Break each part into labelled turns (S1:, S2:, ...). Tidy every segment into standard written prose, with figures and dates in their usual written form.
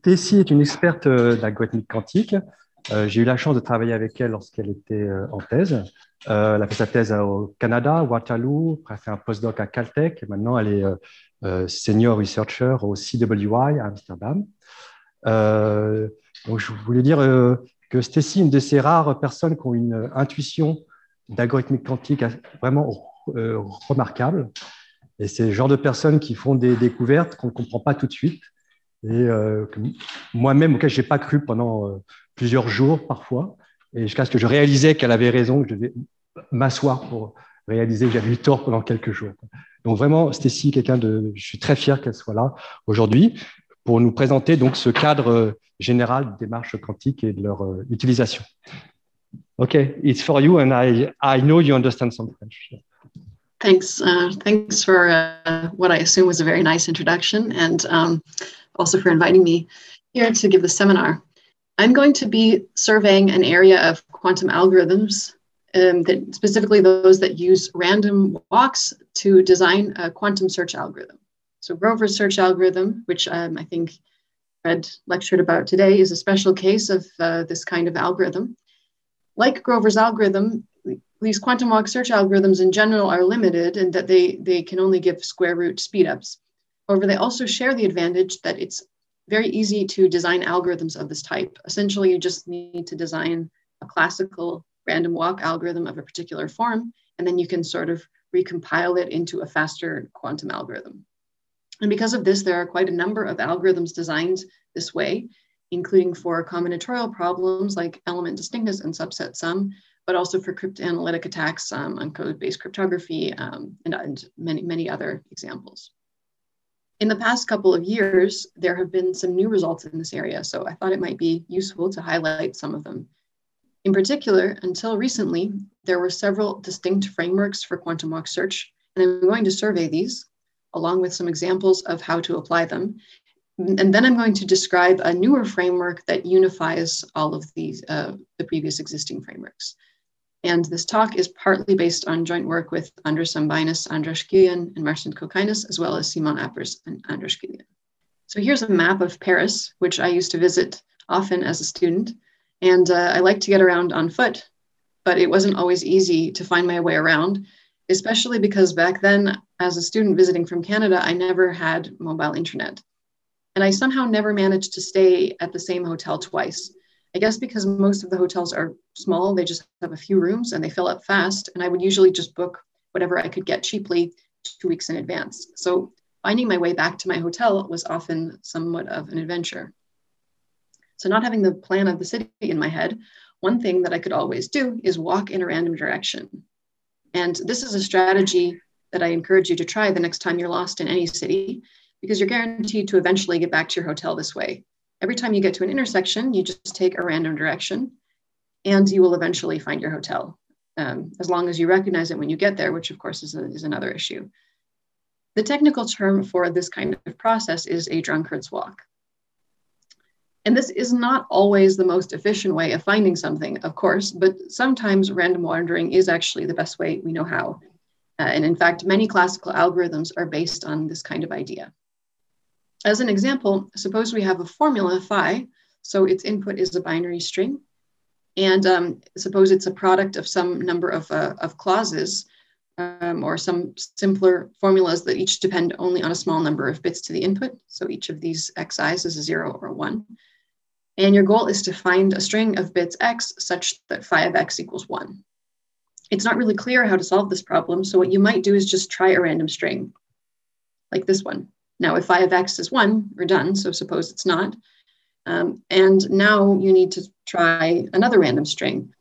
S1: Tessie est une experte d'algorithmique quantique. J'ai eu la chance de travailler avec elle lorsqu'elle était en thèse. Elle a fait sa thèse au Canada, Waterloo, après elle a fait un postdoc à Caltech, et maintenant elle est senior researcher au CWI à Amsterdam. Euh, donc je voulais dire que Tessie est une de ces rares personnes qui ont une intuition d'algorithmique quantique vraiment remarquable. Et c'est le genre de personnes qui font des découvertes qu'on ne comprend pas tout de suite et moi-même, auquel je n'ai pas cru pendant plusieurs jours parfois, et jusqu'à ce que je réalisais qu'elle avait raison, que je devais m'asseoir pour réaliser que j'avais eu tort pendant quelques jours. Donc vraiment, Stécie, je suis très fier qu'elle soit là aujourd'hui pour nous présenter donc ce cadre général de démarche quantique et de leur utilisation. Okay, it's for you, and I know you understand some French.
S2: Thanks for what I assume was a very nice introduction, and also for inviting me here to give the seminar. I'm going to be surveying an area of quantum algorithms, that specifically those that use random walks to design a quantum search algorithm. So Grover's search algorithm, which I think Fred lectured about today, is a special case of this kind of algorithm. Like Grover's algorithm, these quantum walk search algorithms in general are limited in that they can only give square root speedups. However, they also share the advantage that it's very easy to design algorithms of this type. Essentially, you just need to design a classical random walk algorithm of a particular form, and then you can sort of recompile it into a faster quantum algorithm. And because of this, there are quite a number of algorithms designed this way, including for combinatorial problems like element distinctness and subset sum, but also for cryptanalytic attacks on code-based cryptography and many other examples. In the past couple of years, there have been some new results in this area, so I thought it might be useful to highlight some of them. In particular, until recently, there were several distinct frameworks for quantum walk search, and I'm going to survey these, along with some examples of how to apply them. And then I'm going to describe a newer framework that unifies all of these, the previous existing frameworks. And this talk is partly based on joint work with Andres Sambinis, Andras Kilian, and Marcin Kokainis, as well as Simon Appers and Andras Kilian. So here's a map of Paris, which I used to visit often as a student. And I like to get around on foot, but it wasn't always easy to find my way around, especially because back then, as a student visiting from Canada, I never had mobile internet. And I somehow never managed to stay at the same hotel twice. I guess because most of the hotels are small, they just have a few rooms and they fill up fast. And I would usually just book whatever I could get cheaply 2 weeks in advance. So finding my way back to my hotel was often somewhat of an adventure. So not having the plan of the city in my head, one thing that I could always do is walk in a random direction. And this is a strategy that I encourage you to try the next time you're lost in any city, because you're guaranteed to eventually get back to your hotel this way. Every time you get to an intersection, you just take a random direction and you will eventually find your hotel, as long as you recognize it when you get there, which of course is another issue. The technical term for this kind of process is a drunkard's walk. And this is not always the most efficient way of finding something, of course, but sometimes random wandering is actually the best way we know how. And in fact, many classical algorithms are based on this kind of idea. As an example, suppose we have a formula phi, so its input is a binary string, and suppose it's a product of some number of clauses, or some simpler formulas that each depend only on a small number of bits to the input. So each of these xi's is a 0 or a 1. And your goal is to find a string of bits x such that phi of x equals 1. It's not really clear how to solve this problem, so what you might do is just try a random string, like this one. Now, if phi of x is 1, we're done, so suppose it's not. And now you need to try another random string.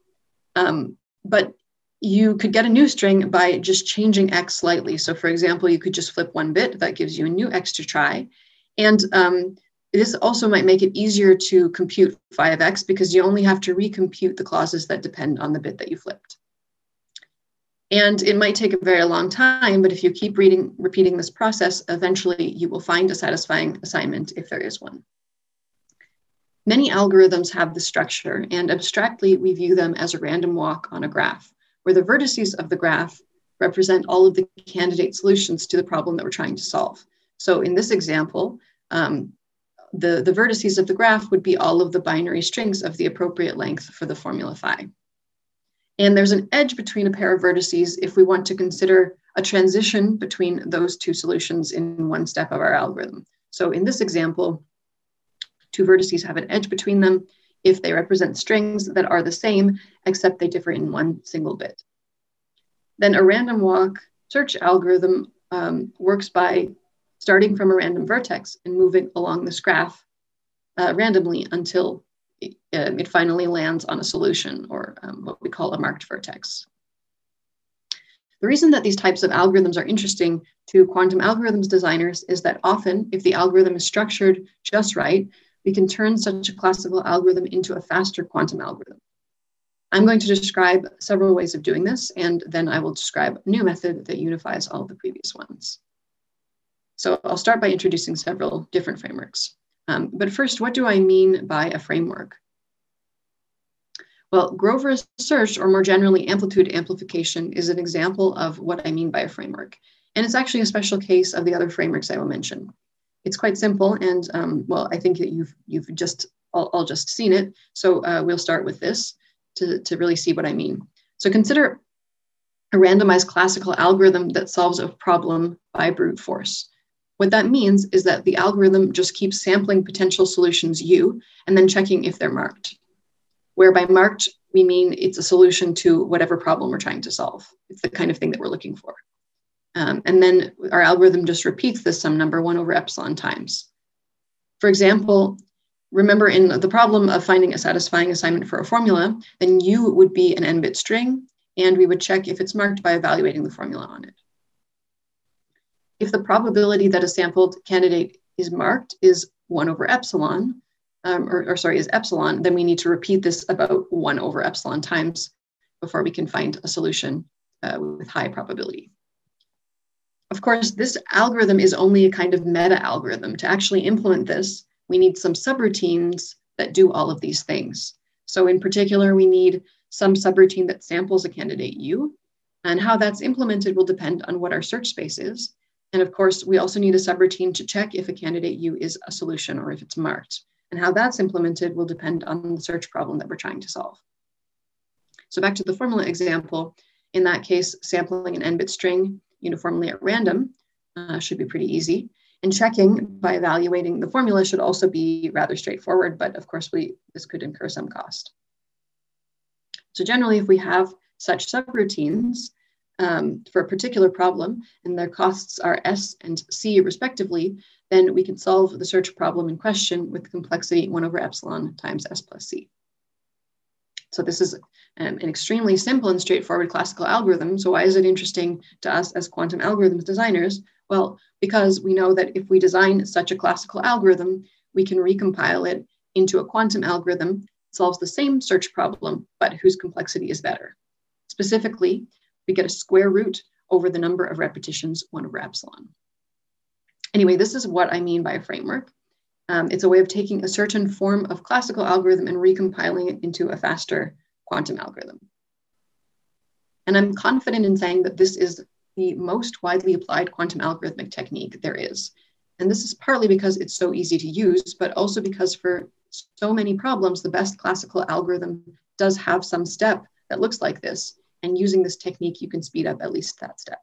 S2: But you could get a new string by just changing x slightly. So for example, you could just flip one bit, that gives you a new x to try. And this also might make it easier to compute phi of x because you only have to recompute the clauses that depend on the bit that you flipped. And it might take a very long time, but if you keep repeating this process, eventually you will find a satisfying assignment if there is one. Many algorithms have this structure, and abstractly we view them as a random walk on a graph, where the vertices of the graph represent all of the candidate solutions to the problem that we're trying to solve. So in this example, the vertices of the graph would be all of the binary strings of the appropriate length for the formula phi. And there's an edge between a pair of vertices if we want to consider a transition between those two solutions in one step of our algorithm. So in this example, two vertices have an edge between them if they represent strings that are the same, except they differ in one single bit. Then a random walk search algorithm works by starting from a random vertex and moving along this graph randomly until it finally lands on a solution, or what we call a marked vertex. The reason that these types of algorithms are interesting to quantum algorithms designers is that often, if the algorithm is structured just right, we can turn such a classical algorithm into a faster quantum algorithm. I'm going to describe several ways of doing this, and then I will describe a new method that unifies all the previous ones. So I'll start by introducing several different frameworks. But first, what do I mean by a framework? Well, Grover's search, or more generally, amplitude amplification, is an example of what I mean by a framework. And it's actually a special case of the other frameworks I will mention. It's quite simple, and well, I think that you've just all just seen it. So we'll start with this to really see what I mean. So consider a randomized classical algorithm that solves a problem by brute force. What that means is that the algorithm just keeps sampling potential solutions U and then checking if they're marked. Where by marked, we mean it's a solution to whatever problem we're trying to solve. It's the kind of thing that we're looking for. And then our algorithm just repeats this sum number 1 over epsilon times. For example, remember in the problem of finding a satisfying assignment for a formula, then U would be an n-bit string, and we would check if it's marked by evaluating the formula on it. If the probability that a sampled candidate is marked is 1 over epsilon, is epsilon, then we need to repeat this about 1 over epsilon times before we can find a solution with high probability. Of course, this algorithm is only a kind of meta algorithm. To actually implement this, we need some subroutines that do all of these things. So in particular, we need some subroutine that samples a candidate U, and how that's implemented will depend on what our search space is. And of course, we also need a subroutine to check if a candidate U is a solution or if it's marked. And how that's implemented will depend on the search problem that we're trying to solve. So back to the formula example, in that case, sampling an n-bit string uniformly at random should be pretty easy. And checking by evaluating the formula should also be rather straightforward, but of course, this could incur some cost. So generally, if we have such subroutines for a particular problem, and their costs are S and C respectively, then we can solve the search problem in question with complexity 1 over epsilon times S plus C. So this is an extremely simple and straightforward classical algorithm. So why is it interesting to us as quantum algorithms designers? Well, because we know that if we design such a classical algorithm, we can recompile it into a quantum algorithm that solves the same search problem, but whose complexity is better. Specifically, we get a square root over the number of repetitions 1 over epsilon. Anyway, this is what I mean by a framework. It's a way of taking a certain form of classical algorithm and recompiling it into a faster quantum algorithm. And I'm confident in saying that this is the most widely applied quantum algorithmic technique there is. And this is partly because it's so easy to use, but also because for so many problems, the best classical algorithm does have some step that looks like this. And using this technique, you can speed up at least that step.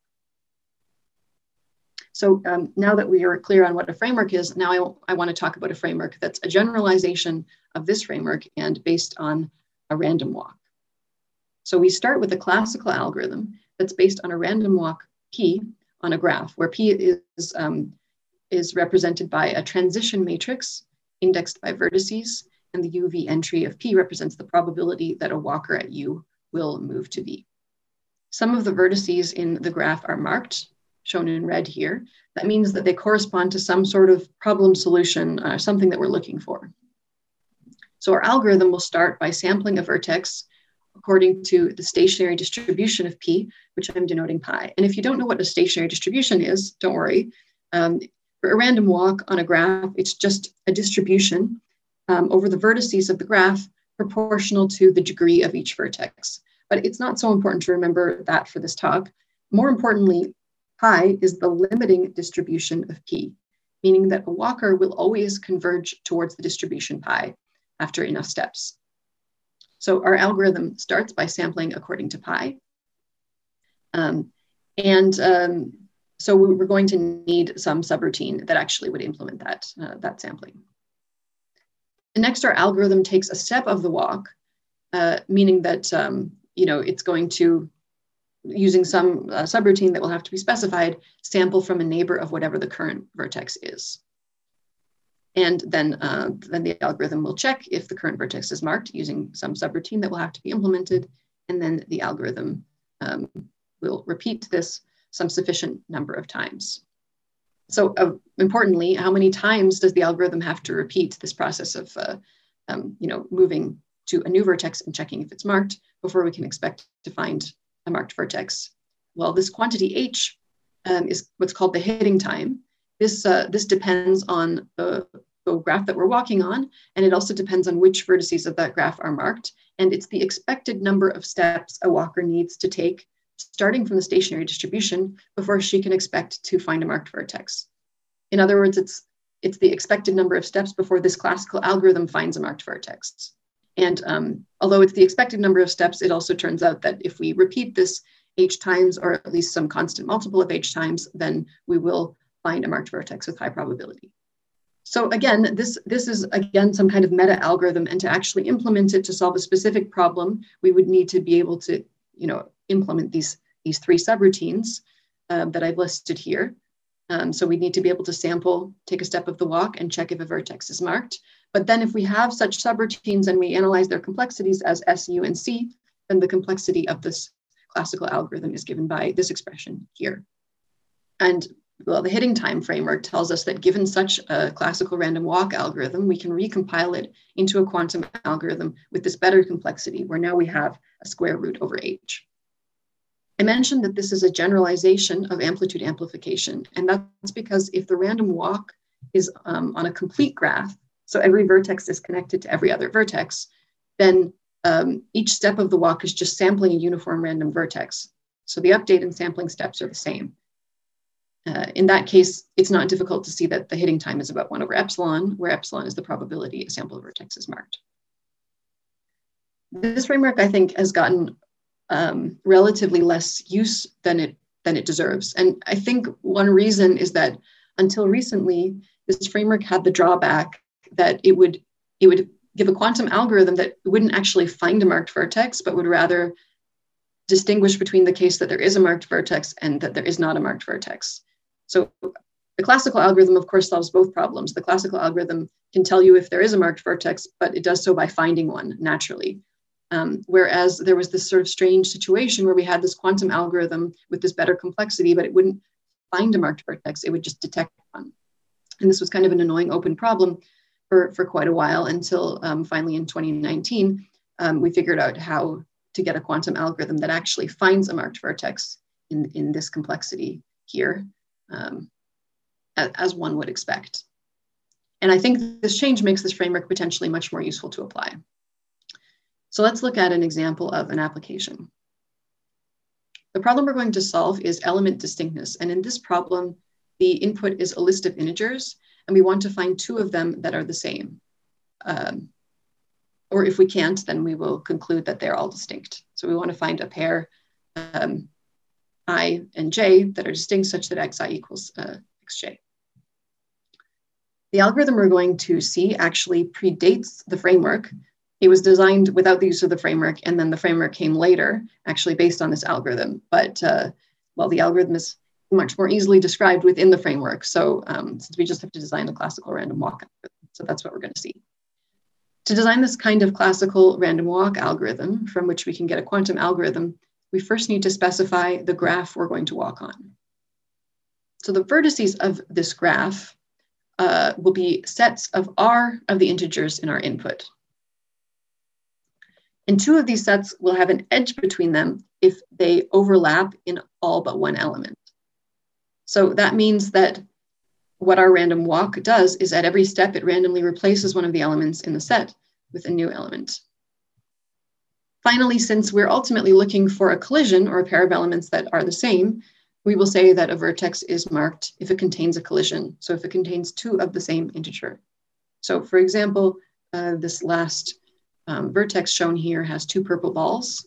S2: So now that we are clear on what a framework is, now I want to talk about a framework that's a generalization of this framework and based on a random walk. So we start with a classical algorithm that's based on a random walk P on a graph, where P is represented by a transition matrix indexed by vertices, and the UV entry of P represents the probability that a walker at U will move to V. Some of the vertices in the graph are marked, shown in red here. That means that they correspond to some sort of problem solution, something that we're looking for. So our algorithm will start by sampling a vertex according to the stationary distribution of P, which I'm denoting pi. And if you don't know what a stationary distribution is, don't worry. For a random walk on a graph, it's just a distribution over the vertices of the graph proportional to the degree of each vertex. But it's not so important to remember that for this talk. More importantly, pi is the limiting distribution of P. meaning that a walker will always converge towards the distribution pi after enough steps. So our algorithm starts by sampling according to pi. So we're going to need some subroutine that actually would implement that sampling. And next, our algorithm takes a step of the walk, meaning that it's going to, using some subroutine that will have to be specified, sample from a neighbor of whatever the current vertex is. And then the algorithm will check if the current vertex is marked using some subroutine that will have to be implemented. And then the algorithm will repeat this some sufficient number of times. So importantly, how many times does the algorithm have to repeat this process of moving to a new vertex and checking if it's marked before we can expect to find a marked vertex? Well, this quantity h is what's called the hitting time. This depends on the graph that we're walking on, and it also depends on which vertices of that graph are marked. And it's the expected number of steps a walker needs to take starting from the stationary distribution before she can expect to find a marked vertex. In other words, it's the expected number of steps before this classical algorithm finds a marked vertex. And although it's the expected number of steps, it also turns out that if we repeat this h times, or at least some constant multiple of h times, then we will find a marked vertex with high probability. So again, this is again some kind of meta algorithm, and to actually implement it to solve a specific problem, we would need to be able to implement these three subroutines that I've listed here. So we need to be able to sample, take a step of the walk, and check if a vertex is marked. But then if we have such subroutines and we analyze their complexities as S, U, and C, then the complexity of this classical algorithm is given by this expression here. And well, the hitting time framework tells us that given such a classical random walk algorithm, we can recompile it into a quantum algorithm with this better complexity, where now we have a square root over h. I mentioned that this is a generalization of amplitude amplification, and that's because if the random walk is on a complete graph, so every vertex is connected to every other vertex, then each step of the walk is just sampling a uniform random vertex. So the update and sampling steps are the same. In that case, it's not difficult to see that the hitting time is about 1 over epsilon, where epsilon is the probability a sample vertex is marked. This framework, I think, has gotten relatively less use than it deserves. And I think one reason is that until recently, this framework had the drawback that it would give a quantum algorithm that wouldn't actually find a marked vertex, but would rather distinguish between the case that there is a marked vertex and that there is not a marked vertex. So the classical algorithm, of course, solves both problems. The classical algorithm can tell you if there is a marked vertex, but it does so by finding one naturally. Whereas there was this sort of strange situation where we had this quantum algorithm with this better complexity, but it wouldn't find a marked vertex, it would just detect one. And this was kind of an annoying open problem for quite a while until finally in 2019, we figured out how to get a quantum algorithm that actually finds a marked vertex in this complexity here, as one would expect. And I think this change makes this framework potentially much more useful to apply. So let's look at an example of an application. The problem we're going to solve is element distinctness. And in this problem, the input is a list of integers, and we want to find 2 of them that are the same. Or if we can't, then we will conclude that they're all distinct. So we want to find a pair I and j that are distinct such that xi equals xj. The algorithm we're going to see actually predates the framework. It was designed without the use of the framework, and then the framework came later, actually based on this algorithm. But well, the algorithm is much more easily described within the framework. So since we just have to design a classical random walk algorithm, so that's what we're going to see. To design this kind of classical random walk algorithm from which we can get a quantum algorithm, we first need to specify the graph we're going to walk on. So the vertices of this graph will be sets of R of the integers in our input. And 2 of these sets will have an edge between them if they overlap in all but one element. So that means that what our random walk does is at every step, it randomly replaces one of the elements in the set with a new element. Finally, since we're ultimately looking for a collision or a pair of elements that are the same, we will say that a vertex is marked if it contains a collision. So if it contains two of the same integer. So for example, this last vertex shown here has two purple balls.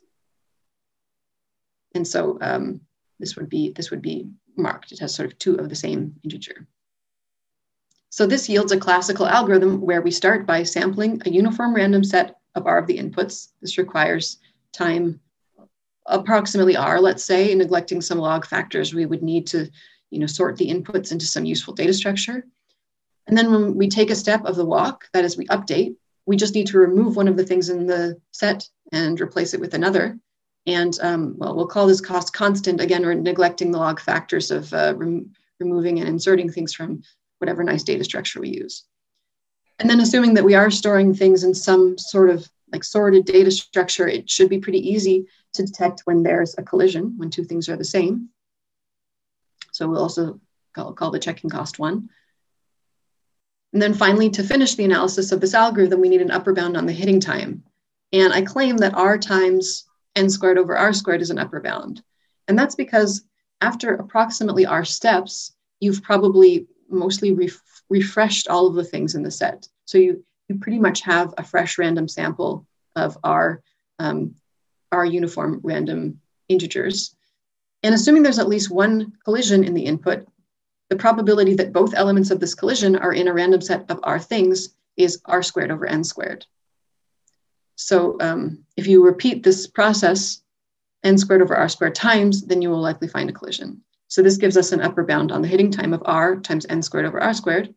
S2: And so this would be marked. It has sort of two of the same integer. So this yields a classical algorithm where we start by sampling a uniform random set of R of the inputs. This requires time approximately R, let's say, and neglecting some log factors. We would need to sort the inputs into some useful data structure. And then when we take a step of the walk, that is we update, we just need to remove one of the things in the set and replace it with another. And well, we'll call this cost constant. Again, we're neglecting the log factors of removing and inserting things from whatever nice data structure we use. And then assuming that we are storing things in some sort of like sorted data structure, it should be pretty easy to detect when there's a collision, when two things are the same. So we'll also call the checking cost 1. And then finally, to finish the analysis of this algorithm, we need an upper bound on the hitting time. And I claim that R times n squared over R squared is an upper bound. And that's because after approximately R steps, you've probably mostly refreshed all of the things in the set. So you pretty much have a fresh random sample of our uniform random integers. And assuming there's at least one collision in the input, the probability that both elements of this collision are in a random set of R things is R squared over n squared. So if you repeat this process, n squared over R squared times, then you will likely find a collision. So this gives us an upper bound on the hitting time of R times n squared over R squared.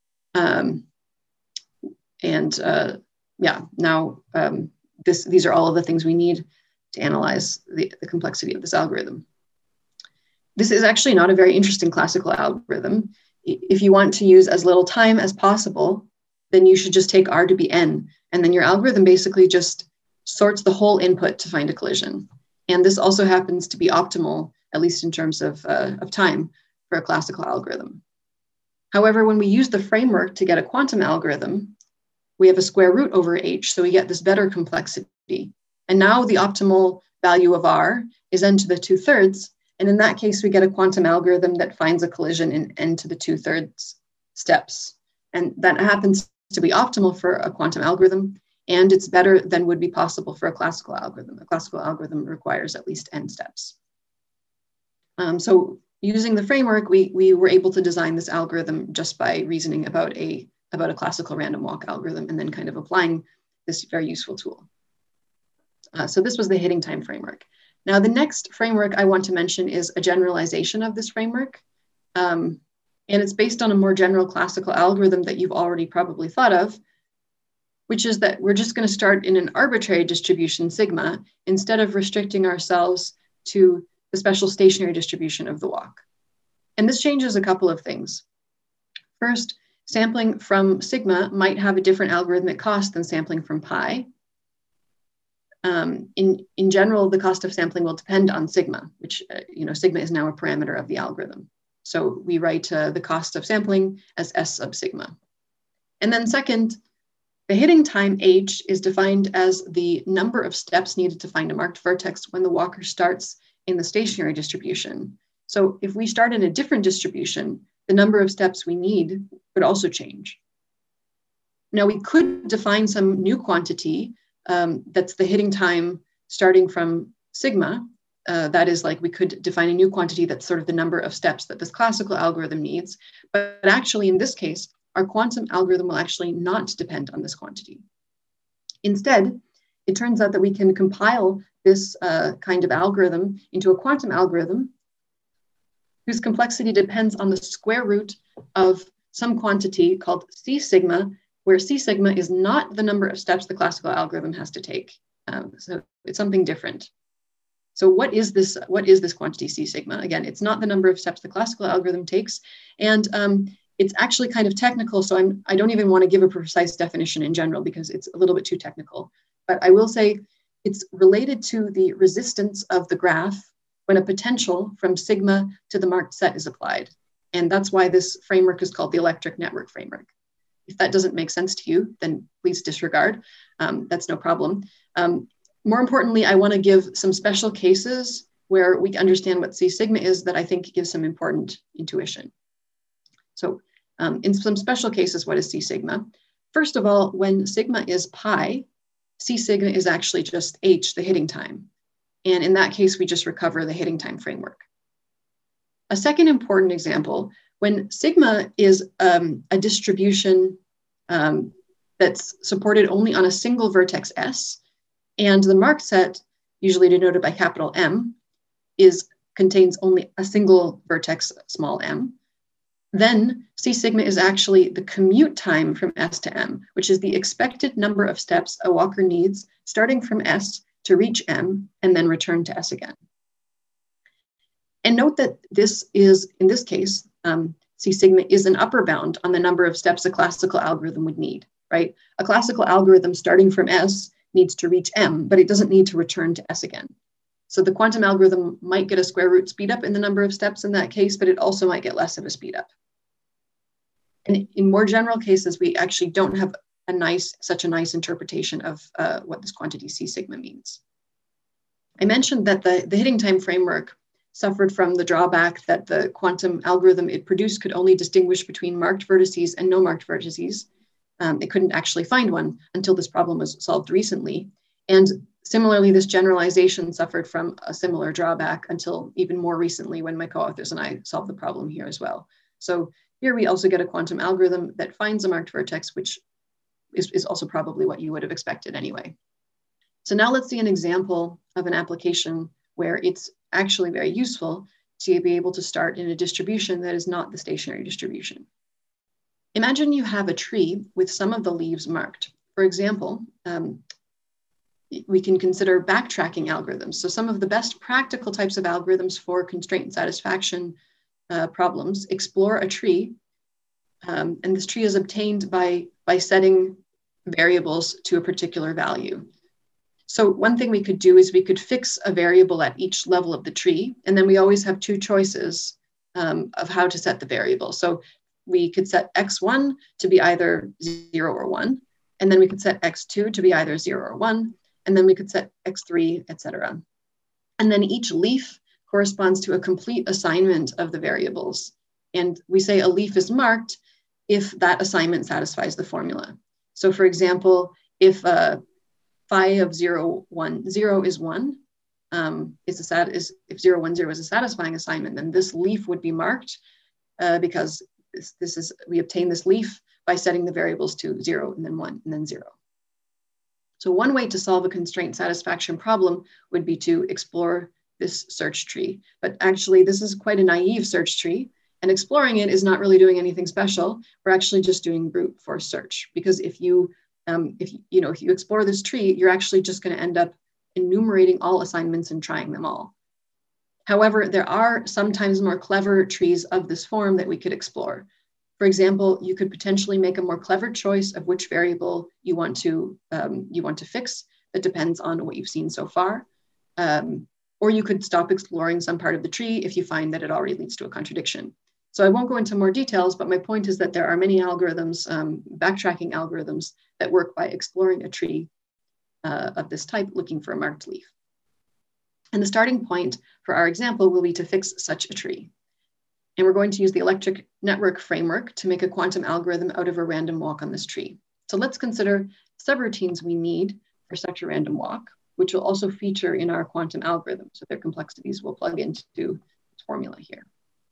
S2: These are all of the things we need to analyze the complexity of this algorithm. This is actually not a very interesting classical algorithm. If you want to use as little time as possible, then you should just take R to be n, and then your algorithm basically just sorts the whole input to find a collision. And this also happens to be optimal, at least in terms of time, for a classical algorithm. However, when we use the framework to get a quantum algorithm, we have a square root over h, so we get this better complexity. And now the optimal value of R is n to the 2/3, and in that case, we get a quantum algorithm that finds a collision in n to the 2/3 steps. And that happens to be optimal for a quantum algorithm, and it's better than would be possible for a classical algorithm. A classical algorithm requires at least n steps. So using the framework, we were able to design this algorithm just by reasoning about a classical random walk algorithm and then kind of applying this very useful tool. So this was the hitting time framework. Now, the next framework I want to mention is a generalization of this framework. And it's based on a more general classical algorithm that you've already probably thought of, which is that we're just going to start in an arbitrary distribution sigma instead of restricting ourselves to the special stationary distribution of the walk. And this changes a couple of things. First, sampling from sigma might have a different algorithmic cost than sampling from pi. In general, the cost of sampling will depend on sigma, which, sigma is now a parameter of the algorithm. So we write the cost of sampling as S sub sigma. And then second, the hitting time H is defined as the number of steps needed to find a marked vertex when the walker starts in the stationary distribution. So if we start in a different distribution, the number of steps we need would also change. Now we could define some new quantity that's the hitting time starting from sigma. That is, like, we could define a new quantity that's sort of the number of steps that this classical algorithm needs. But actually, in this case, our quantum algorithm will actually not depend on this quantity. Instead, it turns out that we can compile this kind of algorithm into a quantum algorithm whose complexity depends on the square root of some quantity called C sigma, where C sigma is not the number of steps the classical algorithm has to take. So it's something different. So what is this quantity C sigma? Again, it's not the number of steps the classical algorithm takes. And it's actually kind of technical, so I don't even want to give a precise definition in general because it's a little bit too technical. But I will say it's related to the resistance of the graph when a potential from sigma to the marked set is applied. And that's why this framework is called the electric network framework. If that doesn't make sense to you, then please disregard. That's no problem. More importantly, I want to give some special cases where we understand what C sigma is that I think gives some important intuition. So in some special cases, what is C sigma? First of all, when sigma is pi, C sigma is actually just h, the hitting time. And in that case, we just recover the hitting time framework. A second important example, when sigma is a distribution that's supported only on a single vertex S, and the marked set, usually denoted by capital M, contains only a single vertex small m, then C sigma is actually the commute time from S to M, which is the expected number of steps a walker needs starting from S to reach M and then return to S again. And note that this is, in this case, C sigma is an upper bound on the number of steps a classical algorithm would need, right? A classical algorithm starting from S needs to reach M, but it doesn't need to return to S again. So the quantum algorithm might get a square root speed up in the number of steps in that case, but it also might get less of a speed up. And in more general cases, we actually don't have such a nice interpretation of what this quantity C sigma means. I mentioned that the hitting time framework suffered from the drawback that the quantum algorithm it produced could only distinguish between marked vertices and no marked vertices. It couldn't actually find one until this problem was solved recently. And similarly, this generalization suffered from a similar drawback until even more recently when my co-authors and I solved the problem here as well. So here we also get a quantum algorithm that finds a marked vertex, which is also probably what you would have expected anyway. So now let's see an example of an application where it's actually very useful to be able to start in a distribution that is not the stationary distribution. Imagine you have a tree with some of the leaves marked. For example, we can consider backtracking algorithms. So some of the best practical types of algorithms for constraint satisfaction problems explore a tree, and this tree is obtained by setting variables to a particular value. So one thing we could do is we could fix a variable at each level of the tree, and then we always have two choices of how to set the variable. So we could set x1 to be either 0 or 1, and then we could set x2 to be either 0 or 1, and then we could set x3, etc. And then each leaf corresponds to a complete assignment of the variables. And we say a leaf is marked if that assignment satisfies the formula. So for example, if phi of 0, 1, 0 is 1, if 0, 1, 0 is a satisfying assignment, then this leaf would be marked because we obtain this leaf by setting the variables to 0 and then 1 and then 0. So one way to solve a constraint satisfaction problem would be to explore this search tree. But actually, this is quite a naive search tree, and exploring it is not really doing anything special. We're actually just doing brute force search, because if you explore this tree, you're actually just going to end up enumerating all assignments and trying them all. However, there are sometimes more clever trees of this form that we could explore. For example, you could potentially make a more clever choice of which variable you want to fix that depends on what you've seen so far. Or you could stop exploring some part of the tree if you find that it already leads to a contradiction. So I won't go into more details, but my point is that there are many algorithms, backtracking algorithms, that work by exploring a tree of this type, looking for a marked leaf. And the starting point for our example will be to fix such a tree. And we're going to use the electric network framework to make a quantum algorithm out of a random walk on this tree. So let's consider subroutines we need for such a random walk, which will also feature in our quantum algorithm. So their complexities will plug into this formula here.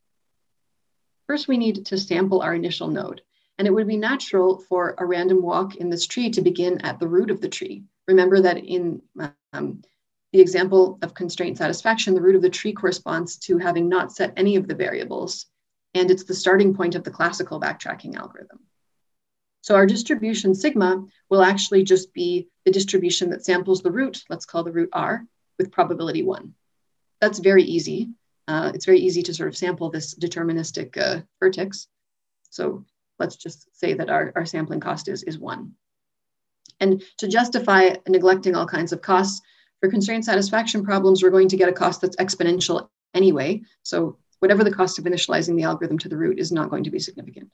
S2: First, we need to sample our initial node. And it would be natural for a random walk in this tree to begin at the root of the tree. Remember that in the example of constraint satisfaction, the root of the tree corresponds to having not set any of the variables, and it's the starting point of the classical backtracking algorithm. So our distribution sigma will actually just be the distribution that samples the root, let's call the root R, with probability 1. That's very easy. It's very easy to sort of sample this deterministic vertex. So let's just say that our sampling cost is 1. And to justify neglecting all kinds of costs, for constraint satisfaction problems, we're going to get a cost that's exponential anyway. So whatever the cost of initializing the algorithm to the root is not going to be significant.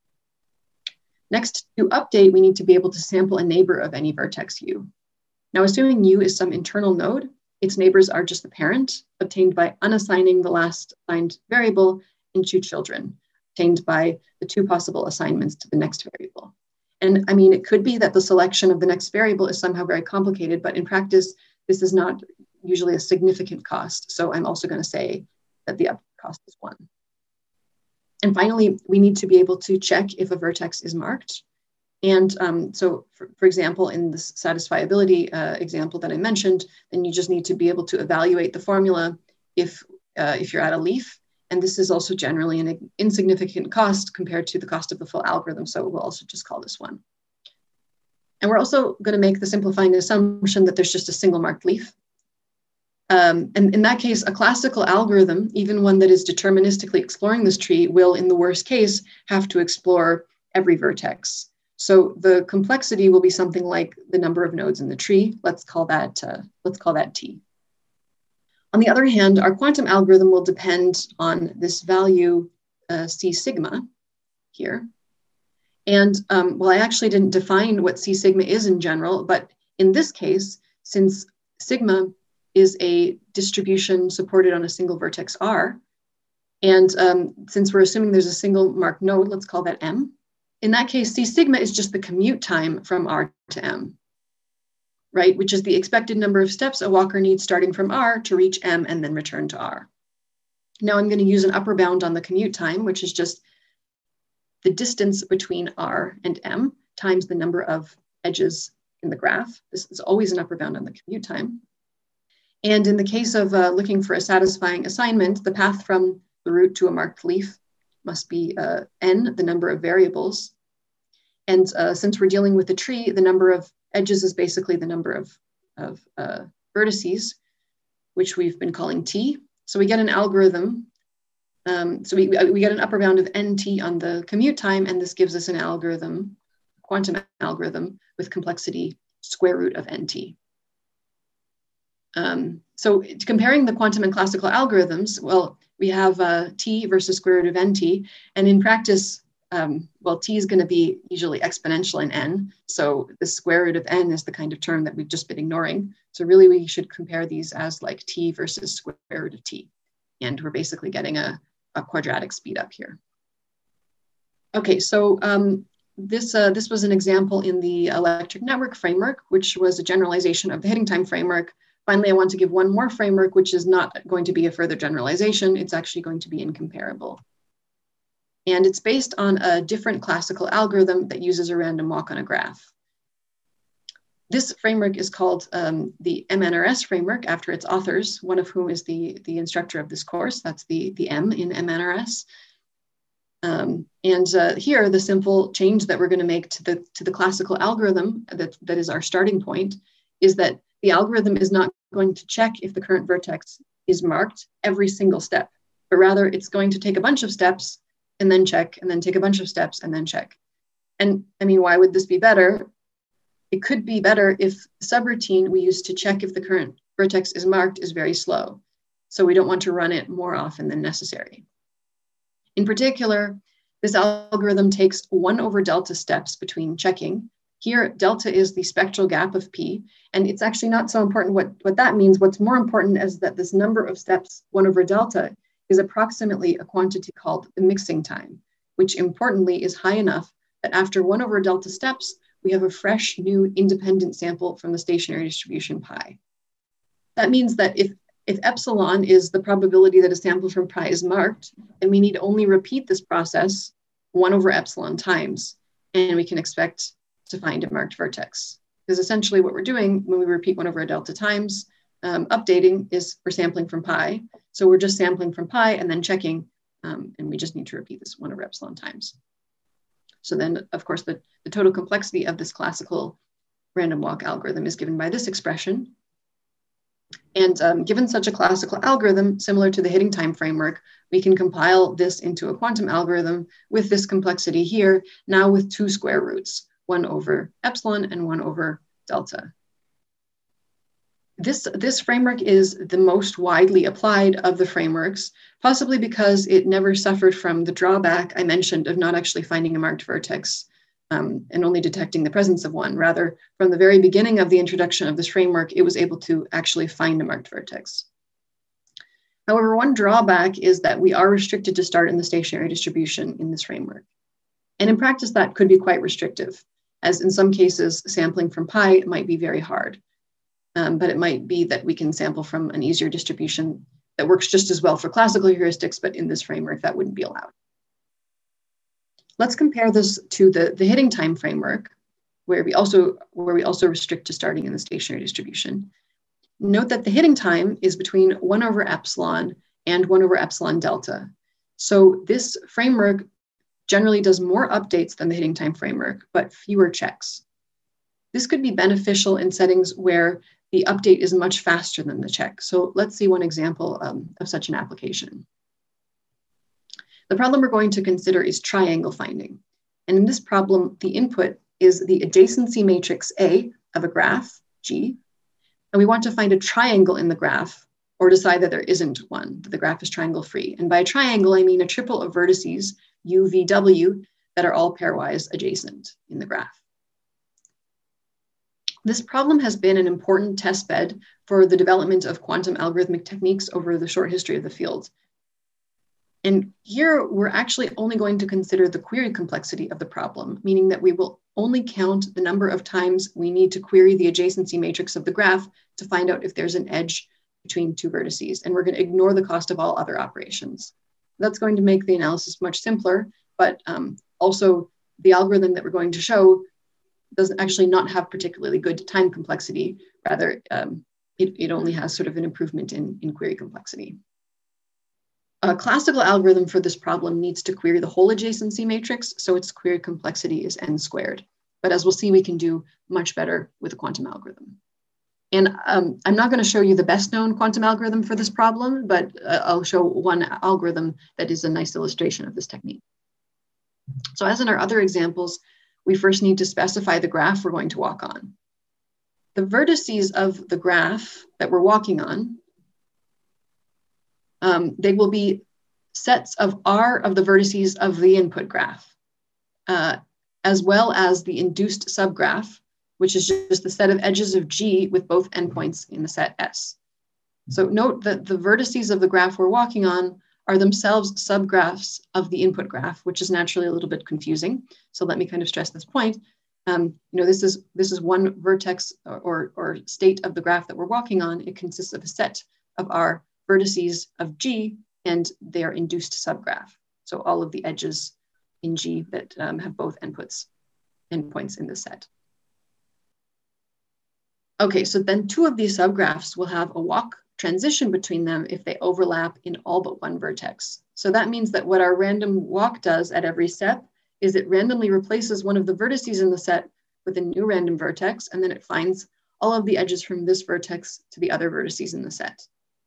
S2: Next, to update, we need to be able to sample a neighbor of any vertex u. Now, assuming u is some internal node, its neighbors are just the parent, obtained by unassigning the last assigned variable into children, obtained by the two possible assignments to the next variable. And I mean, it could be that the selection of the next variable is somehow very complicated, but in practice, this is not usually a significant cost. So I'm also going to say that the update cost is 1. And finally, we need to be able to check if a vertex is marked. And so, for example, in this satisfiability example that I mentioned, then you just need to be able to evaluate the formula if you're at a leaf. And this is also generally an insignificant cost compared to the cost of the full algorithm. So we'll also just call this 1. And we're also going to make the simplifying assumption that there's just a single marked leaf. And in that case, a classical algorithm, even one that is deterministically exploring this tree, will, in the worst case, have to explore every vertex. So the complexity will be something like the number of nodes in the tree. Let's call that T. On the other hand, our quantum algorithm will depend on this value C sigma here. And well, I actually didn't define what C sigma is in general, but in this case, since sigma is a distribution supported on a single vertex R, and since we're assuming there's a single marked node, let's call that M. In that case, C sigma is just the commute time from R to M, right? Which is the expected number of steps a walker needs starting from R to reach M and then return to R. Now I'm going to use an upper bound on the commute time, which is just the distance between R and M times the number of edges in the graph. This is always an upper bound on the commute time. And in the case of looking for a satisfying assignment, the path from the root to a marked leaf must be n, the number of variables. And since we're dealing with a tree, the number of edges is basically the number of vertices, which we've been calling t. So we get an algorithm. So we get an upper bound of nt on the commute time, and this gives us an algorithm, quantum algorithm, with complexity square root of nt. So comparing the quantum and classical algorithms, well, we have t versus square root of nt, and in practice, well, t is going to be usually exponential in n, so the square root of n is the kind of term that we've just been ignoring. So really, we should compare these as like t versus square root of t, and we're basically getting a quadratic speed up here. Okay, so this was an example in the electric network framework, which was a generalization of the hitting time framework. Finally, I want to give one more framework, which is not going to be a further generalization. It's actually going to be incomparable. And it's based on a different classical algorithm that uses a random walk on a graph. This framework is called the MNRS framework after its authors, one of whom is the instructor of this course. That's the M in MNRS. And here, the simple change that we're going to make to the classical algorithm that is our starting point is that the algorithm is not going to check if the current vertex is marked every single step, but rather it's going to take a bunch of steps and then check, and then take a bunch of steps and then check. And I mean, why would this be better? It could be better if the subroutine we use to check if the current vertex is marked is very slow. So we don't want to run it more often than necessary. In particular, this algorithm takes 1 over delta steps between checking. Here, delta is the spectral gap of P, and it's actually not so important what that means. What's more important is that this number of steps, 1 over delta, is approximately a quantity called the mixing time, which importantly is high enough that after 1 over delta steps, we have a fresh, new, independent sample from the stationary distribution pi. That means that if epsilon is the probability that a sample from pi is marked, then we need only repeat this process 1 over epsilon times, and we can expect to find a marked vertex. Because essentially what we're doing when we repeat 1 over delta times, updating is we're sampling from pi. So we're just sampling from pi and then checking, and we just need to repeat this 1 over epsilon times. So then, of course, the total complexity of this classical random walk algorithm is given by this expression. And given such a classical algorithm, similar to the hitting time framework, we can compile this into a quantum algorithm with this complexity here, now with 2 square roots, 1 over epsilon and 1 over delta. This framework is the most widely applied of the frameworks, possibly because it never suffered from the drawback I mentioned of not actually finding a marked vertex. and only detecting the presence of one. Rather, from the very beginning of the introduction of this framework, it was able to actually find a marked vertex. However, one drawback is that we are restricted to start in the stationary distribution in this framework. And in practice, that could be quite restrictive, as in some cases, sampling from pi might be very hard. But it might be that we can sample from an easier distribution that works just as well for classical heuristics, but in this framework, that wouldn't be allowed. Let's compare this to the hitting time framework, where we also restrict to starting in the stationary distribution. Note that the hitting time is between 1 over epsilon and 1 over epsilon delta. So this framework generally does more updates than the hitting time framework, but fewer checks. This could be beneficial in settings where the update is much faster than the check. So let's see one example of such an application. The problem we're going to consider is triangle finding. And in this problem, the input is the adjacency matrix A of a graph, G, and we want to find a triangle in the graph or decide that there isn't one, that the graph is triangle free. And by a triangle, I mean a triple of vertices, U, V, W, that are all pairwise adjacent in the graph. This problem has been an important test bed for the development of quantum algorithmic techniques over the short history of the field. And here we're actually only going to consider the query complexity of the problem, meaning that we will only count the number of times we need to query the adjacency matrix of the graph to find out if there's an edge between two vertices. And we're going to ignore the cost of all other operations. That's going to make the analysis much simpler, but also the algorithm that we're going to show doesn't actually not have particularly good time complexity. Rather, it only has sort of an improvement in query complexity. A classical algorithm for this problem needs to query the whole adjacency matrix, so its query complexity is n squared. But as we'll see, we can do much better with a quantum algorithm. And I'm not going to show you the best known quantum algorithm for this problem, but I'll show one algorithm that is a nice illustration of this technique. So as in our other examples, we first need to specify the graph we're going to walk on. The vertices of the graph that we're walking on, they will be sets of R of the vertices of the input graph, as well as the induced subgraph, which is just the set of edges of G with both endpoints in the set S. So note that the vertices of the graph we're walking on are themselves subgraphs of the input graph, which is naturally a little bit confusing. So let me kind of stress this point. This is one vertex or state of the graph that we're walking on. It consists of a set of R vertices of G and their induced subgraph. So all of the edges in G that have both endpoints in the set. Okay, so then two of these subgraphs will have a walk transition between them if they overlap in all but one vertex. So that means that what our random walk does at every step is it randomly replaces one of the vertices in the set with a new random vertex, and then it finds all of the edges from this vertex to the other vertices in the set.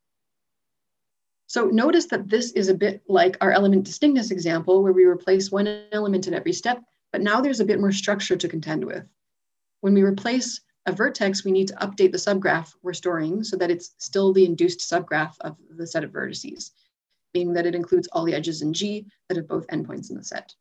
S2: So notice that this is a bit like our element distinctness example, where we replace one element at every step, but now there's a bit more structure to contend with. When we replace a vertex, we need to update the subgraph we're storing so that it's still the induced subgraph of the set of vertices, meaning that it includes all the edges in G that have both endpoints in the set.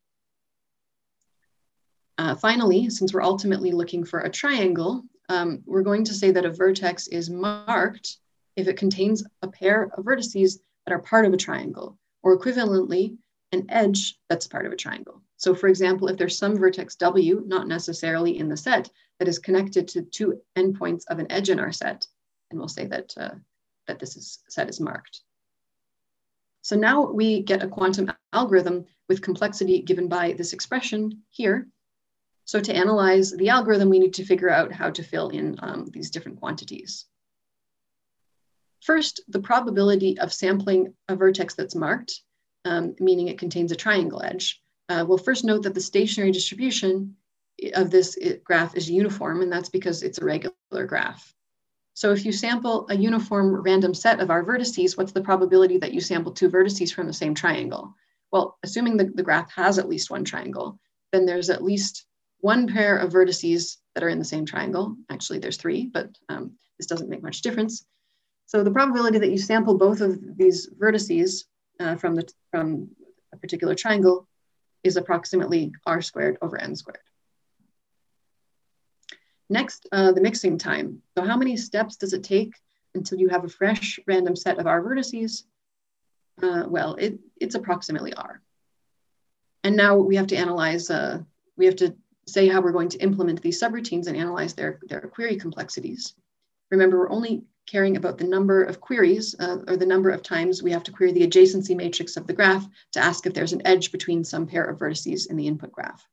S2: Finally, since we're ultimately looking for a triangle, we're going to say that a vertex is marked if it contains a pair of vertices that are part of a triangle, or equivalently, an edge that's part of a triangle. So for example, if there's some vertex W, not necessarily in the set, that is connected to two endpoints of an edge in our set, and we'll say that, that this set is marked. So now we get a quantum algorithm with complexity given by this expression here. So to analyze the algorithm, we need to figure out how to fill in these different quantities. First, the probability of sampling a vertex that's marked, meaning it contains a triangle edge. We'll first note that the stationary distribution of this graph is uniform, and that's because it's a regular graph. So if you sample a uniform random set of our vertices, what's the probability that you sample two vertices from the same triangle? Well, assuming the graph has at least one triangle, then there's at least one pair of vertices that are in the same triangle. Actually, there's three, but this doesn't make much difference. So the probability that you sample both of these vertices from a particular triangle is approximately R squared over N squared. Next, the mixing time. So how many steps does it take until you have a fresh random set of R vertices? Well, it's approximately R. And now we have to analyze, we have to say how we're going to implement these subroutines and analyze their query complexities. Remember, we're only caring about the number of queries or the number of times we have to query the adjacency matrix of the graph to ask if there's an edge between some pair of vertices in the input graph.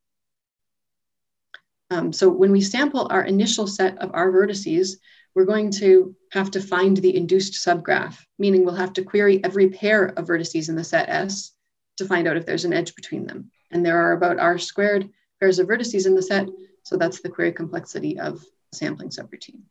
S2: So when we sample our initial set of R vertices, we're going to have to find the induced subgraph, meaning we'll have to query every pair of vertices in the set S to find out if there's an edge between them. And there are about R squared pairs of vertices in the set, so that's the query complexity of the sampling subroutine.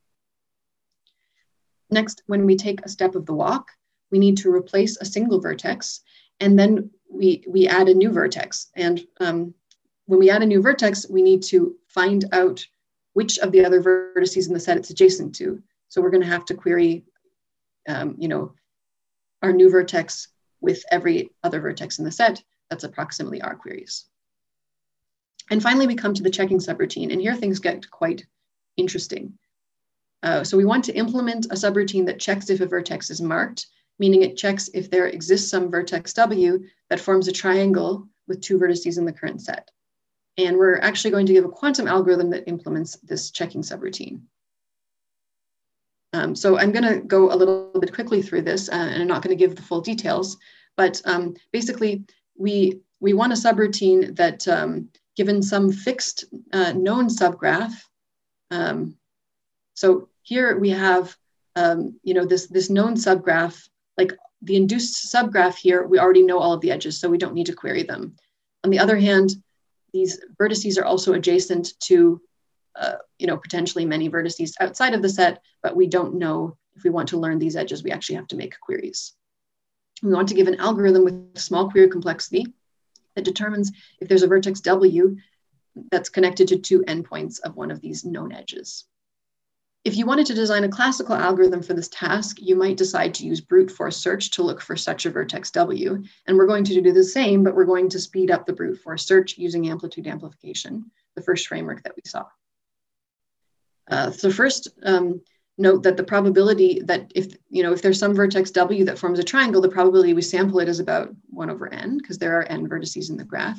S2: Next, when we take a step of the walk, we need to replace a single vertex, and then we add a new vertex. And when we add a new vertex, we need to find out which of the other vertices in the set it's adjacent to. So we're going to have to query, our new vertex with every other vertex in the set. That's approximately R queries. And finally, we come to the checking subroutine, and here things get quite interesting. So we want to implement a subroutine that checks if a vertex is marked, meaning it checks if there exists some vertex W that forms a triangle with two vertices in the current set. And we're actually going to give a quantum algorithm that implements this checking subroutine. So I'm going to go a little bit quickly through this, and I'm not going to give the full details, but basically we want a subroutine that given some fixed known subgraph. So here we have, this known subgraph, like the induced subgraph here, we already know all of the edges, so we don't need to query them. On the other hand, these vertices are also adjacent to, potentially many vertices outside of the set, but we don't know if we want to learn these edges, we actually have to make queries. We want to give an algorithm with small query complexity that determines if there's a vertex W that's connected to two endpoints of one of these known edges. If you wanted to design a classical algorithm for this task, you might decide to use brute force search to look for such a vertex W. And we're going to do the same, but we're going to speed up the brute force search using amplitude amplification, the first framework that we saw. So first, note that the probability that if there's some vertex W that forms a triangle, the probability we sample it is about 1 over n, because there are n vertices in the graph.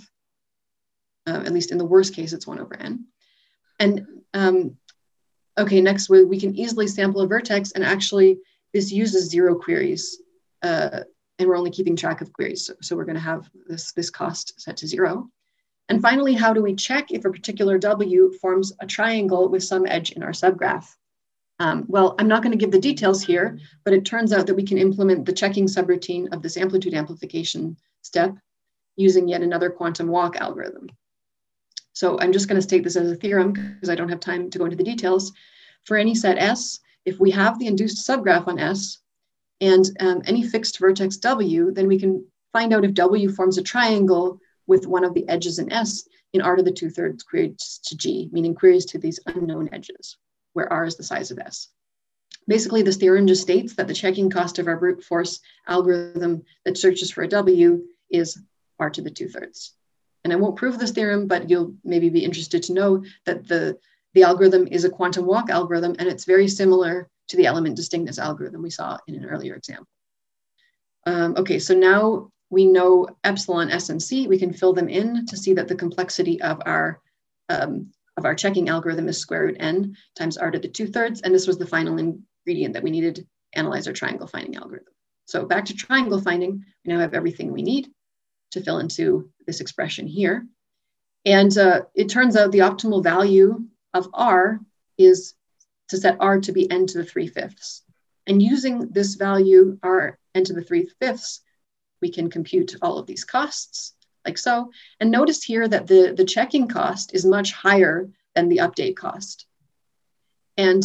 S2: At least in the worst case, it's 1 over n. And okay, next we can easily sample a vertex, and actually this uses 0 queries, and we're only keeping track of queries. So we're going to have this cost set to 0. And finally, how do we check if a particular W forms a triangle with some edge in our subgraph? Well, I'm not going to give the details here, but it turns out that we can implement the checking subroutine of this amplitude amplification step using yet another quantum walk algorithm. So I'm just going to state this as a theorem because I don't have time to go into the details. For any set S, if we have the induced subgraph on S and any fixed vertex W, then we can find out if W forms a triangle with one of the edges in S in R to the 2/3 queries to G, meaning queries to these unknown edges, where R is the size of S. Basically, this theorem just states that the checking cost of our brute force algorithm that searches for a W is R to the 2/3. And I won't prove this theorem, but you'll maybe be interested to know that the algorithm is a quantum walk algorithm, and it's very similar to the element distinctness algorithm we saw in an earlier example. Okay, so now we know epsilon, S, and C. We can fill them in to see that the complexity of our checking algorithm is square root n times R to the 2/3, and this was the final ingredient that we needed to analyze our triangle finding algorithm. So back to triangle finding, we now have everything we need to fill into this expression here. And it turns out the optimal value of R is to set R to be n to the 3/5. And using this value, R n to the 3/5, we can compute all of these costs like so. And notice here that the checking cost is much higher than the update cost. And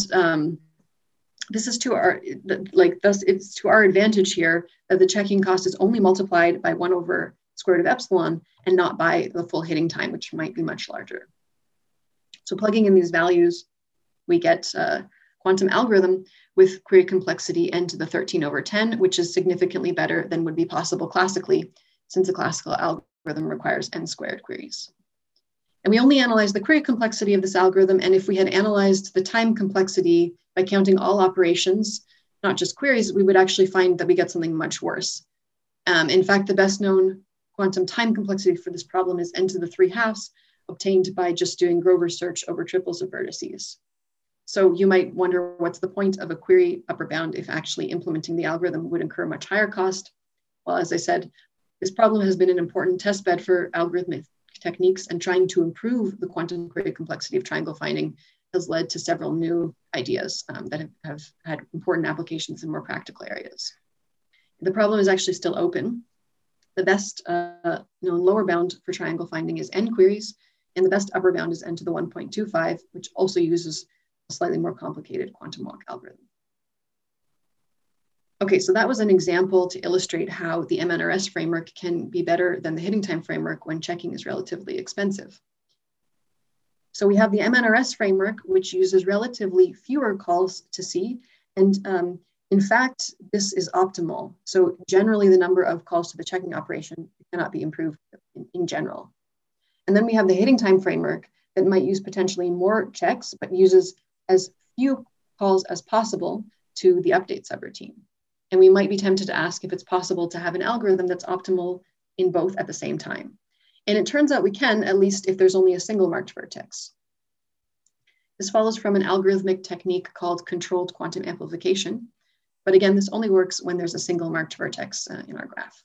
S2: this is to our, thus it's to our advantage here that the checking cost is only multiplied by 1 over square root of epsilon and not by the full hitting time, which might be much larger. So plugging in these values, we get a quantum algorithm with query complexity n to the 13 over 10, which is significantly better than would be possible classically, since a classical algorithm requires n squared queries. And we only analyzed the query complexity of this algorithm. And if we had analyzed the time complexity by counting all operations, not just queries, we would actually find that we get something much worse. In fact, the best known quantum time complexity for this problem is n to the 3/2, obtained by just doing Grover's search over triples of vertices. So you might wonder, what's the point of a query upper bound if actually implementing the algorithm would incur much higher cost? Well, as I said, this problem has been an important test bed for algorithmic techniques, and trying to improve the quantum query complexity of triangle finding has led to several new ideas that have had important applications in more practical areas. The problem is actually still open. The best known lower bound for triangle finding is n queries, and the best upper bound is n to the 1.25, which also uses a slightly more complicated quantum walk algorithm. Okay, so that was an example to illustrate how the MNRS framework can be better than the hitting time framework when checking is relatively expensive. So we have the MNRS framework, which uses relatively fewer calls to C. And in fact, this is optimal. So generally the number of calls to the checking operation cannot be improved in general. And then we have the hitting time framework that might use potentially more checks, but uses as few calls as possible to the update subroutine. And we might be tempted to ask if it's possible to have an algorithm that's optimal in both at the same time. And it turns out we can, at least if there's only a single marked vertex. This follows from an algorithmic technique called controlled quantum amplification. But again, this only works when there's a single marked vertex in our graph.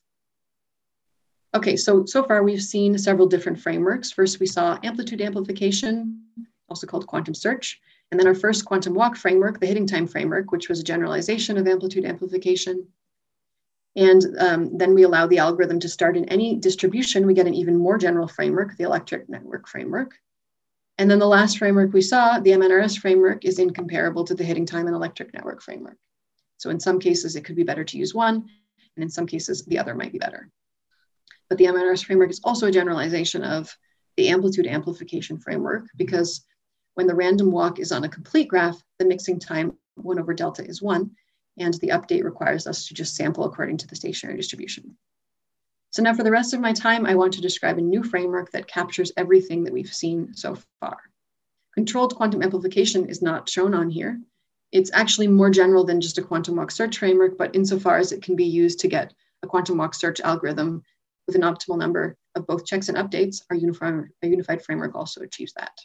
S2: Okay, so far we've seen several different frameworks. First, we saw amplitude amplification, also called quantum search. And then our first quantum walk framework, the hitting time framework, which was a generalization of amplitude amplification. And then we allow the algorithm to start in any distribution. We get an even more general framework, the electric network framework. And then the last framework we saw, the MNRS framework, is incomparable to the hitting time and electric network framework. So in some cases, it could be better to use one, and in some cases, the other might be better. But the MNRS framework is also a generalization of the amplitude amplification framework, because when the random walk is on a complete graph, the mixing time 1 over delta is 1, and the update requires us to just sample according to the stationary distribution. So now for the rest of my time, I want to describe a new framework that captures everything that we've seen so far. Controlled quantum amplification is not shown on here. It's actually more general than just a quantum walk search framework, but insofar as it can be used to get a quantum walk search algorithm with an optimal number of both checks and updates, our unified framework also achieves that.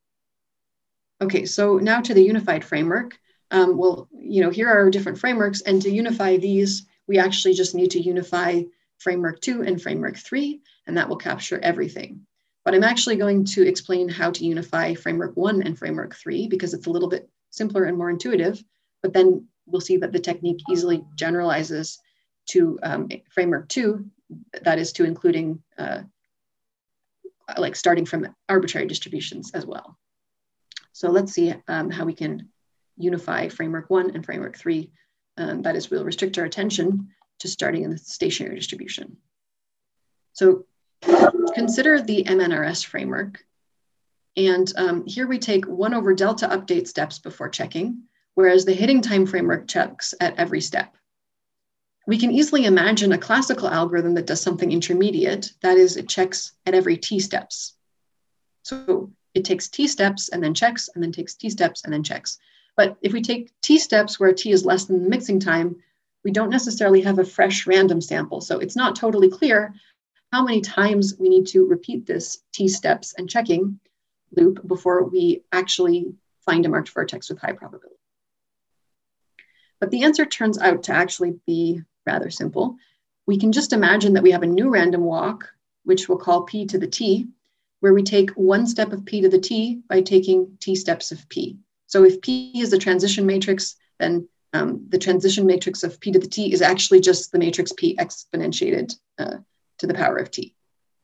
S2: Okay, so now to the unified framework. Well, here are different frameworks, and to unify these, we actually just need to unify framework 2 and framework 3, and that will capture everything. But I'm actually going to explain how to unify framework 1 and framework 3 because it's a little bit simpler and more intuitive, but then we'll see that the technique easily generalizes to framework 2, that is to including like starting from arbitrary distributions as well. So let's see how we can unify framework 1 and framework 3. That is, we'll restrict our attention to starting in the stationary distribution. So consider the MNRS framework. And here we take 1 over delta update steps before checking, whereas the hitting time framework checks at every step. We can easily imagine a classical algorithm that does something intermediate. That is, it checks at every t steps. So it takes t steps and then checks, and then takes t steps and then checks. But if we take t steps where t is less than the mixing time, we don't necessarily have a fresh random sample. So it's not totally clear how many times we need to repeat this t steps and checking loop before we actually find a marked vertex with high probability. But the answer turns out to actually be rather simple. We can just imagine that we have a new random walk, which we'll call p to the t, where we take 1 step of p to the t by taking t steps of p. So if p is the transition matrix, then the transition matrix of p to the t is actually just the matrix p exponentiated to the power of t.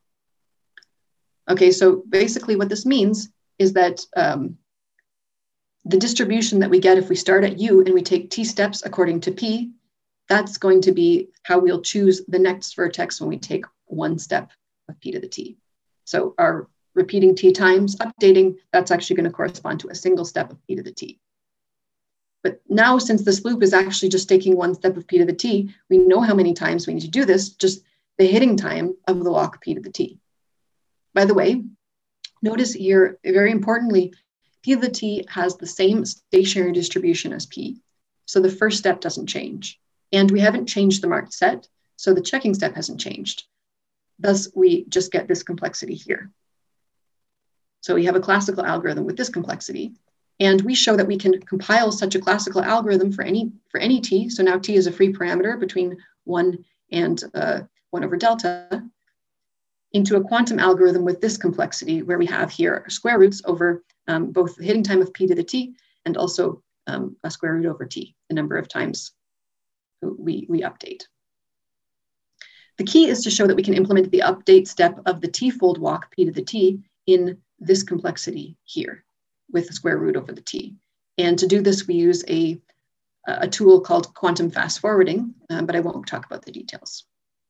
S2: Okay, so basically what this means is that the distribution that we get if we start at u and we take t steps according to p, that's going to be how we'll choose the next vertex when we take 1 step of p to the t. So our repeating t times updating, that's actually going to correspond to a single step of p to the t. But now, since this loop is actually just taking 1 step of p to the t, we know how many times we need to do this, just the hitting time of the walk p to the t. By the way, Notice here, very importantly, P to the T has the same stationary distribution as P. So the first step doesn't change. And we haven't changed the marked set, so the checking step hasn't changed. Thus, we just get this complexity here. So we have a classical algorithm with this complexity, and we show that we can compile such a classical algorithm for any T. So now T is a free parameter between 1 and 1 over delta, into a quantum algorithm with this complexity, where we have here square roots over both the hitting time of P to the T and also a square root over T, the number of times we update. The key is to show that we can implement the update step of the T-fold walk P to the T in this complexity here with the square root over the T. And to do this, we use a tool called quantum fast forwarding, but I won't talk about the details.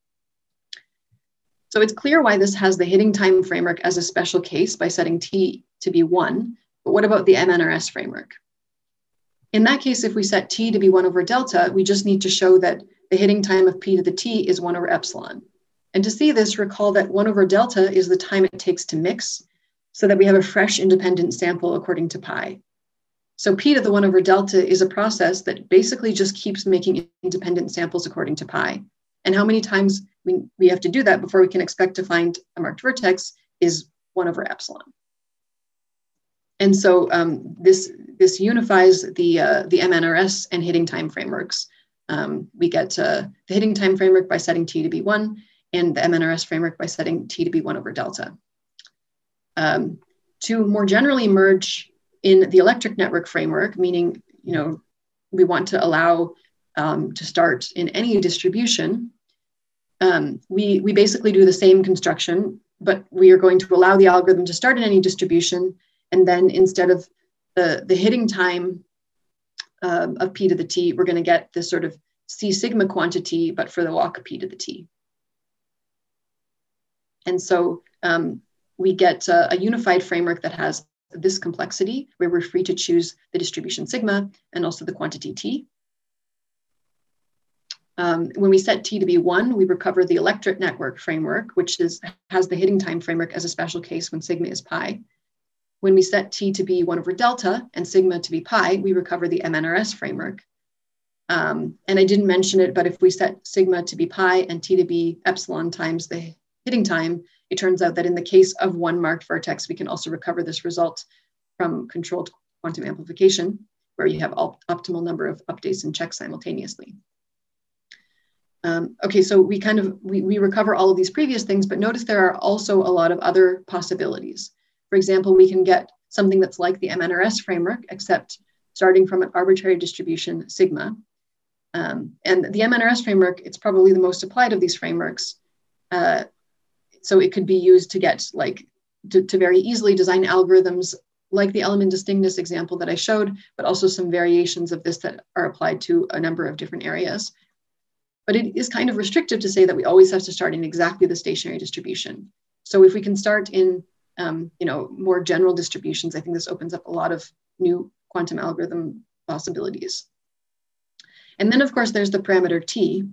S2: So it's clear why this has the hitting time framework as a special case by setting T to be 1, but what about the MNRS framework? In that case, if we set T to be 1 over delta, we just need to show that the hitting time of P to the T is 1 over epsilon. And to see this, recall that 1 over delta is the time it takes to mix, so that we have a fresh independent sample according to pi. So P to the 1 over delta is a process that basically just keeps making independent samples according to pi. And how many times we have to do that before we can expect to find a marked vertex is 1 over epsilon. And so this unifies the MNRS and hitting time frameworks. We get the hitting time framework by setting T to be 1, and the MNRS framework by setting T to be 1 over delta. To more generally merge in the electric network framework, meaning we want to allow to start in any distribution, we basically do the same construction, but we are going to allow the algorithm to start in any distribution, and then instead of the hitting time of P to the T, we're going to get this sort of C sigma quantity, but for the walk P to the T. And so we get a unified framework that has this complexity, where we're free to choose the distribution sigma and also the quantity T. When we set T to be 1, we recover the electric network framework, which has the hitting time framework as a special case when sigma is pi. When we set T to be 1 over delta and sigma to be pi, we recover the MNRS framework. And I didn't mention it, but if we set sigma to be pi and T to be epsilon times the hitting time, it turns out that in the case of one marked vertex, we can also recover this result from controlled quantum amplification, where you have optimal number of updates and checks simultaneously. Okay, so we recover all of these previous things, but notice there are also a lot of other possibilities. For example, we can get something that's like the MNRS framework, except starting from an arbitrary distribution sigma. And the MNRS framework, it's probably the most applied of these frameworks. So it could be used to get to very easily design algorithms like the element distinctness example that I showed, but also some variations of this that are applied to a number of different areas. But it is kind of restrictive to say that we always have to start in exactly the stationary distribution. So if we can start in more general distributions, I think this opens up a lot of new quantum algorithm possibilities. And then, of course, there's the parameter T.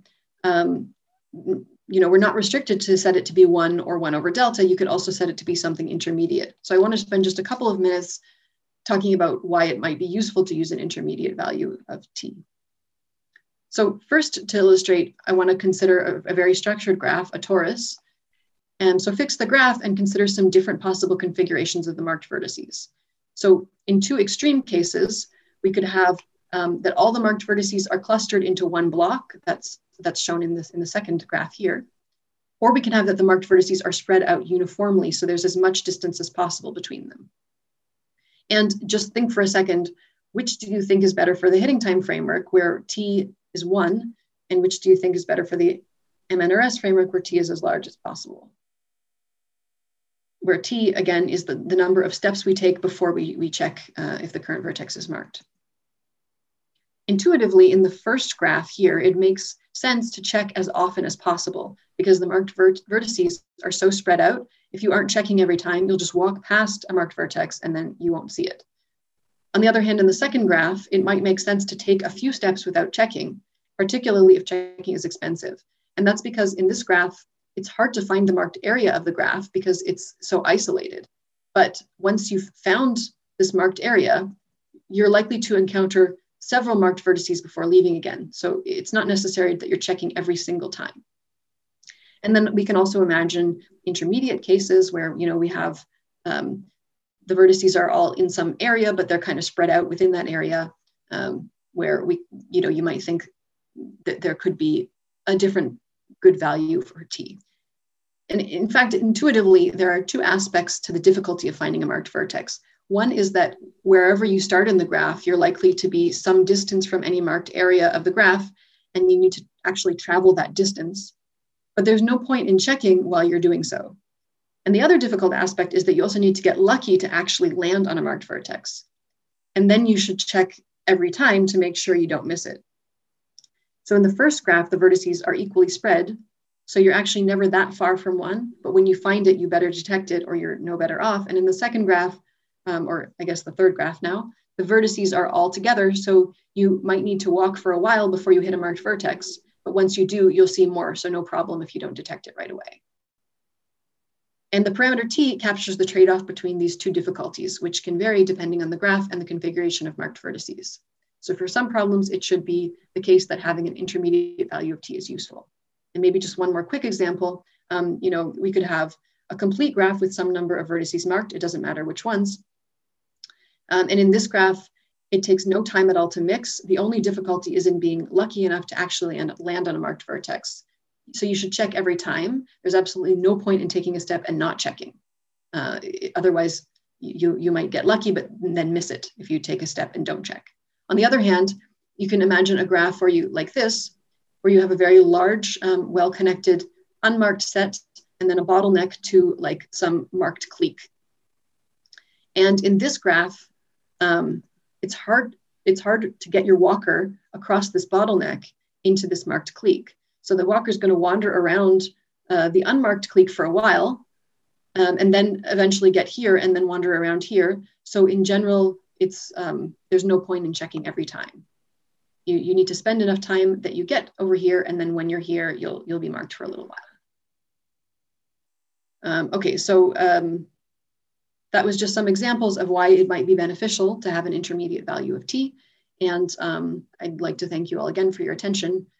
S2: We're not restricted to set it to be 1 or 1 over delta. You could also set it to be something intermediate. So I want to spend just a couple of minutes talking about why it might be useful to use an intermediate value of T. So first, to illustrate, I want to consider a very structured graph, a torus. And so fix the graph and consider some different possible configurations of the marked vertices. So in two extreme cases, we could have that all the marked vertices are clustered into one block. That's shown in the second graph here. Or we can have that the marked vertices are spread out uniformly, so there's as much distance as possible between them. And just think for a second, which do you think is better for the hitting time framework, where T is 1, and which do you think is better for the MNRS framework, where T is as large as possible? Where T, again, is the number of steps we take before we check if the current vertex is marked. Intuitively, in the first graph here, it makes sense to check as often as possible, because the marked vertices are so spread out. If you aren't checking every time, you'll just walk past a marked vertex and then you won't see it. On the other hand, in the second graph, it might make sense to take a few steps without checking, particularly if checking is expensive. And that's because in this graph, it's hard to find the marked area of the graph because it's so isolated. But once you've found this marked area, you're likely to encounter several marked vertices before leaving again. So it's not necessary that you're checking every single time. And then we can also imagine intermediate cases where, we have the vertices are all in some area, but they're kind of spread out within that area, where you might think that there could be a different good value for T. And in fact, intuitively, there are two aspects to the difficulty of finding a marked vertex. One is that wherever you start in the graph, you're likely to be some distance from any marked area of the graph, and you need to actually travel that distance. But there's no point in checking while you're doing so. And the other difficult aspect is that you also need to get lucky to actually land on a marked vertex. And then you should check every time to make sure you don't miss it. So in the first graph, the vertices are equally spread. So you're actually never that far from one, but when you find it, you better detect it or you're no better off. And in the second graph, or I guess the third graph now, the vertices are all together. So you might need to walk for a while before you hit a marked vertex. But once you do, you'll see more. So no problem if you don't detect it right away. And the parameter T captures the trade-off between these two difficulties, which can vary depending on the graph and the configuration of marked vertices. So for some problems, it should be the case that having an intermediate value of T is useful. And maybe just one more quick example, we could have a complete graph with some number of vertices marked. It doesn't matter which ones. And in this graph, it takes no time at all to mix. The only difficulty is in being lucky enough to actually land on a marked vertex. So you should check every time. There's absolutely no point in taking a step and not checking. Otherwise, you might get lucky, but then miss it if you take a step and don't check. On the other hand, you can imagine a graph where where you have a very large, well-connected, unmarked set, and then a bottleneck to like some marked clique. And in this graph, it's hard to get your walker across this bottleneck into this marked clique. So the walker is going to wander around the unmarked clique for a while, and then eventually get here and then wander around here. So in general, there's no point in checking every time. You need to spend enough time that you get over here, and then when you're here, you'll be marked for a little while. Okay, so that was just some examples of why it might be beneficial to have an intermediate value of T. And I'd like to thank you all again for your attention.